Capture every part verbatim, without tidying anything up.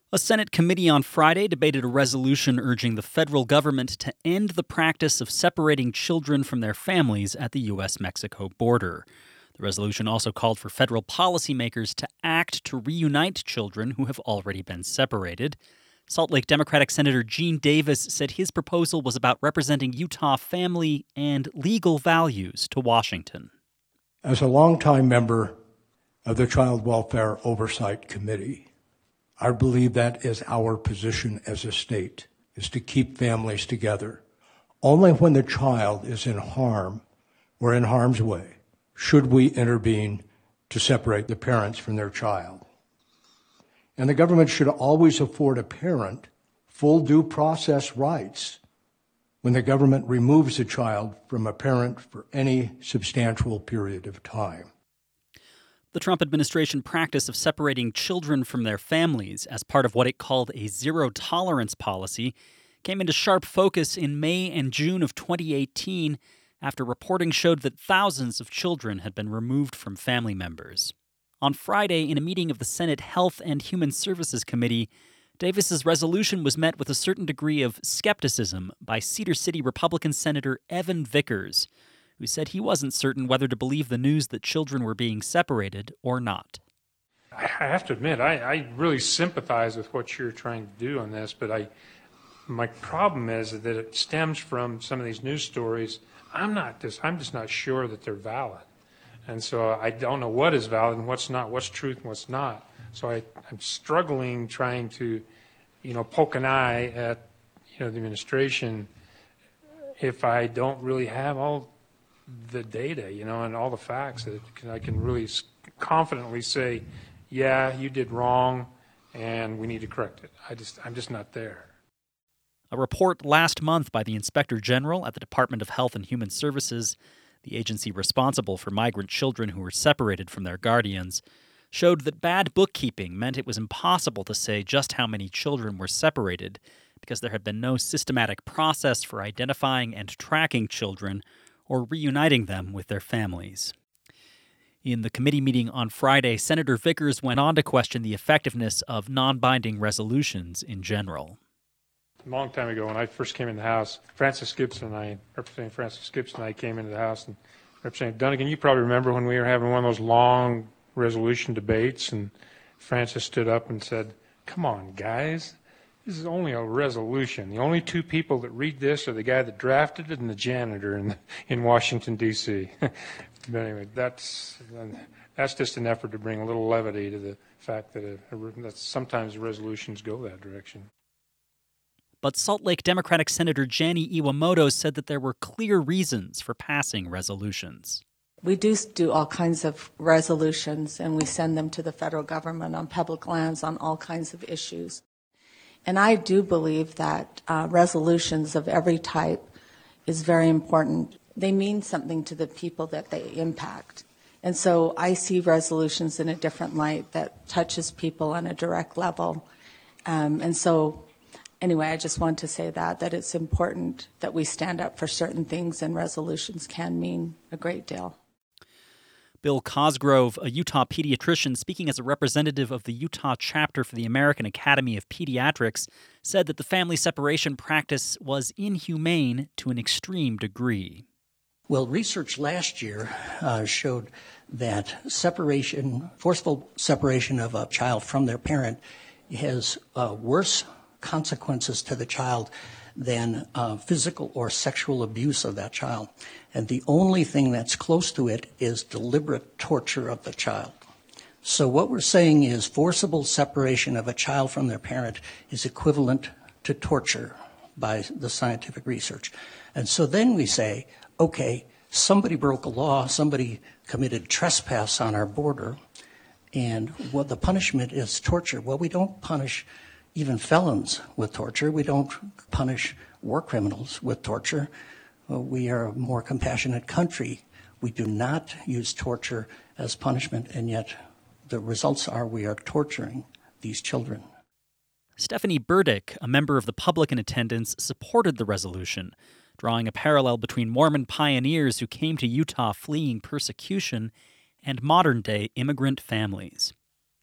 A Senate committee on Friday debated a resolution urging the federal government to end the practice of separating children from their families at the U S Mexico border. The resolution also called for federal policymakers to act to reunite children who have already been separated. Salt Lake Democratic Senator Gene Davis said his proposal was about representing Utah family and legal values to Washington. As a longtime member of the Child Welfare Oversight Committee, I believe that is our position as a state, is to keep families together. Only when the child is in harm or in harm's way should we intervene to separate the parents from their child. And the government should always afford a parent full due process rights when the government removes a child from a parent for any substantial period of time. The Trump administration practice of separating children from their families as part of what it called a zero-tolerance policy came into sharp focus in May and June of twenty eighteen after reporting showed that thousands of children had been removed from family members. On Friday, in a meeting of the Senate Health and Human Services Committee, Davis's resolution was met with a certain degree of skepticism by Cedar City Republican Senator Evan Vickers, who said he wasn't certain whether to believe the news that children were being separated or not. I have to admit, I, I really sympathize with what you're trying to do on this, but I, my problem is that it stems from some of these news stories. I'm not just, I'm just not sure that they're valid. And so I don't know what is valid and what's not, what's truth and what's not. So I, I'm struggling trying to, you know, poke an eye at, you know, the administration if I don't really have all the data, you know, and all the facts that I can really confidently say, yeah, you did wrong and we need to correct it. I just, I'm just not there. A report last month by the Inspector General at the Department of Health and Human Services, the agency responsible for migrant children who were separated from their guardians, showed that bad bookkeeping meant it was impossible to say just how many children were separated because there had been no systematic process for identifying and tracking children or reuniting them with their families. In the committee meeting on Friday, Senator Vickers went on to question the effectiveness of non-binding resolutions in general. A long time ago, when I first came in the House, Francis Gibson and I, Representative Francis Gibson and I came into the House, and Representative Dunnigan, you probably remember when we were having one of those long resolution debates, and Francis stood up and said, "Come on, guys. This is only a resolution. The only two people that read this are the guy that drafted it and the janitor in, in Washington, D C But anyway, that's that's just an effort to bring a little levity to the fact that, a, a, that sometimes resolutions go that direction. But Salt Lake Democratic Senator Jani Iwamoto said that there were clear reasons for passing resolutions. We do do all kinds of resolutions, and we send them to the federal government on public lands on all kinds of issues. And I do believe that uh, resolutions of every type is very important. They mean something to the people that they impact. And so I see resolutions in a different light that touches people on a direct level. Um, and so anyway, I just want to say that, that it's important that we stand up for certain things, and resolutions can mean a great deal. Bill Cosgrove, a Utah pediatrician speaking as a representative of the Utah chapter for the American Academy of Pediatrics, said that the family separation practice was inhumane to an extreme degree. Well, research last year uh, showed that separation, forceful separation of a child from their parent has uh, worse consequences to the child than uh, physical or sexual abuse of that child. And the only thing that's close to it is deliberate torture of the child. So what we're saying is forcible separation of a child from their parent is equivalent to torture by the scientific research. And so then we say, okay, somebody broke a law, somebody committed trespass on our border, and what the punishment is torture. Well, we don't punish even felons with torture. We don't punish war criminals with torture. Well, we are a more compassionate country. We do not use torture as punishment, and yet the results are we are torturing these children. Stephanie Burdick, a member of the public in attendance, supported the resolution, drawing a parallel between Mormon pioneers who came to Utah fleeing persecution and modern-day immigrant families.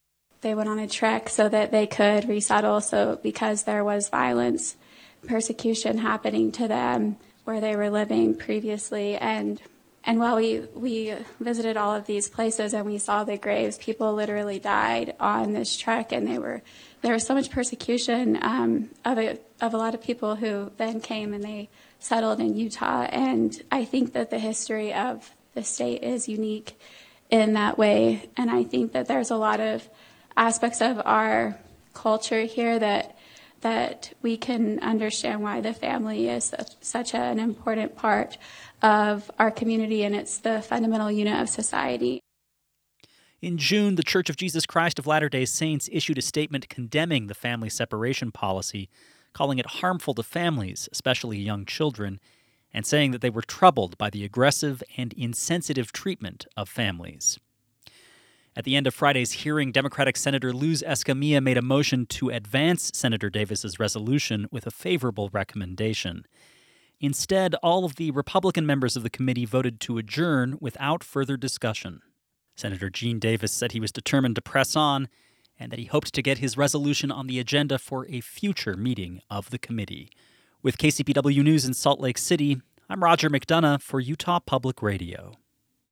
they went on a trek so that they could resettle. So because there was violence, persecution happening to them where they were living previously. And and while we, we visited all of these places and we saw the graves, people literally died on this trek, and they were there was so much persecution um, of a, of a lot of people who then came and they settled in Utah. And I think that the history of the state is unique in that way. And I think that there's a lot of aspects of our culture here that that we can understand why the family is such, such an important part of our community, and it's the fundamental unit of society. In June, the Church of Jesus Christ of Latter-day Saints issued a statement condemning the family separation policy, calling it harmful to families, especially young children, and saying that they were troubled by the aggressive and insensitive treatment of families. At the end of Friday's hearing, Democratic Senator Luz Escamilla made a motion to advance Senator Davis's resolution with a favorable recommendation. Instead, all of the Republican members of the committee voted to adjourn without further discussion. Senator Gene Davis said he was determined to press on and that he hoped to get his resolution on the agenda for a future meeting of the committee. With K C P W News in Salt Lake City, I'm Roger McDonough for Utah Public Radio.